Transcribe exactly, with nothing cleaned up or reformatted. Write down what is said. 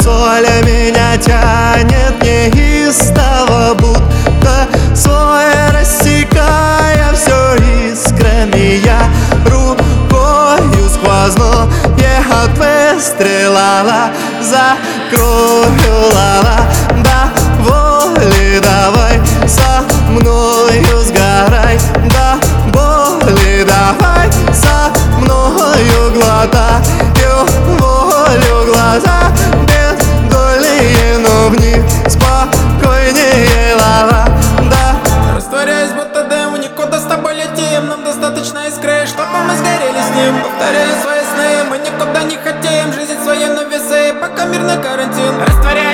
соль меня тянет неистово, будто свой рассекая все искрами. Я рукою сквозную от выстрела закрою, лала, до воли давай со мною сгорай, до боли давай со мною глотаю волю глаза бездольные, но в них спокойнее, лала, да. Растворяюсь будто дым, никуда с тобой летим. Нам достаточно искры, чтобы мы сгорели с ним. Повторяю свои сны, мы никуда не хотим. Жизнь своей на весы, пока мирный карантин. Растворяюсь